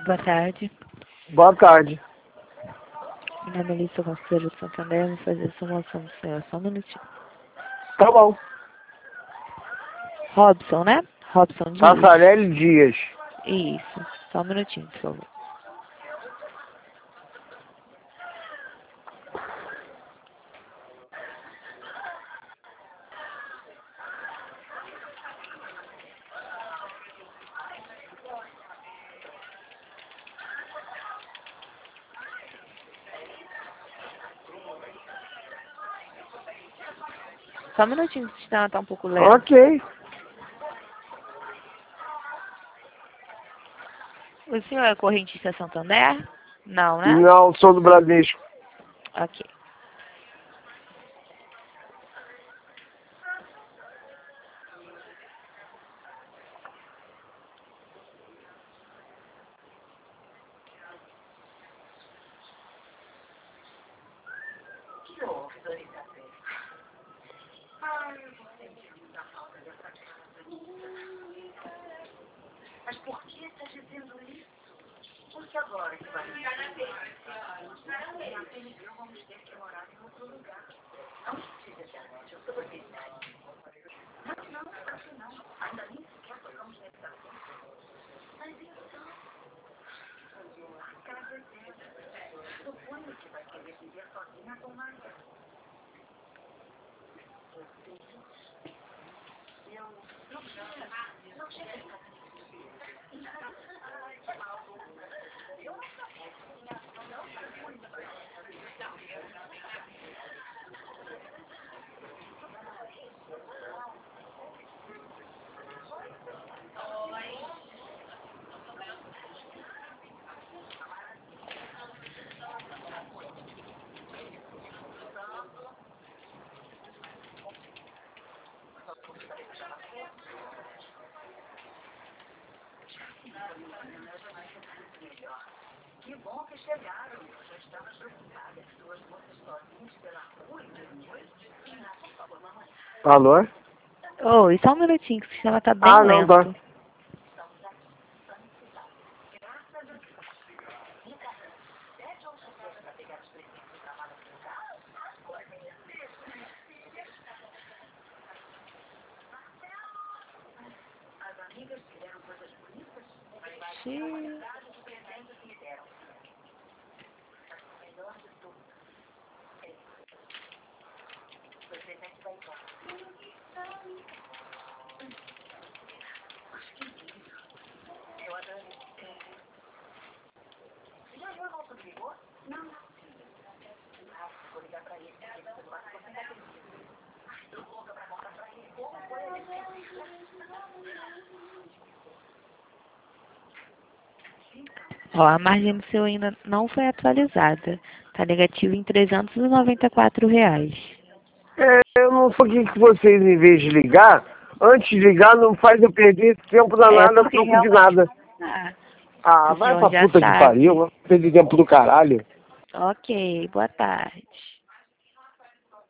Boa tarde. Boa tarde. Meu nome é Melissa Conselheiro do Santander. Vou fazer a simulação do senhor. Só um minutinho. Tá bom. Robson, né? Robson Dias. Rafael Dias. Isso. Só um minutinho, por favor. Só um minutinho, que o sistema tá um pouco lento. Ok. O senhor é correntista Santander? Não, né? Não, sou do Bradesco. Ok. Mas por que está dizendo isso? Porque agora que vai ficar na vamos ter que morar em outro lugar. Não precisa de anúncio, eu sou proprietária. Mas não, afinal, ainda nem sequer tocamos nesse assunto. Mas então, a casa é dela. Suponho que vai querer viver sozinha com Maria. Eu não chego. Que bom que chegaram. Eu já estava preocupada. Duas moças sozinhas pela rua e de noite. Por favor, mamãe. Alô? Oi, só um minutinho, que o sistema tá bem Não, lento. tá. As amigas fizeram coisas bonitas. Xiii. Eu adorei. Você já viu o nosso vigor? Não. Vou ligar pra ele. Tô louca pra contar pra ele. Como foi a Ó, a margem do seu ainda não foi atualizada. Tá negativo em R$ 394. Eu não sei o que vocês, em vez de ligar, antes de ligar, não faz eu perder tempo danado a Porque troco de realmente... nada. O Vai senhor pra já puta que sabe. pariu, vai perder tempo do caralho. Ok, boa tarde.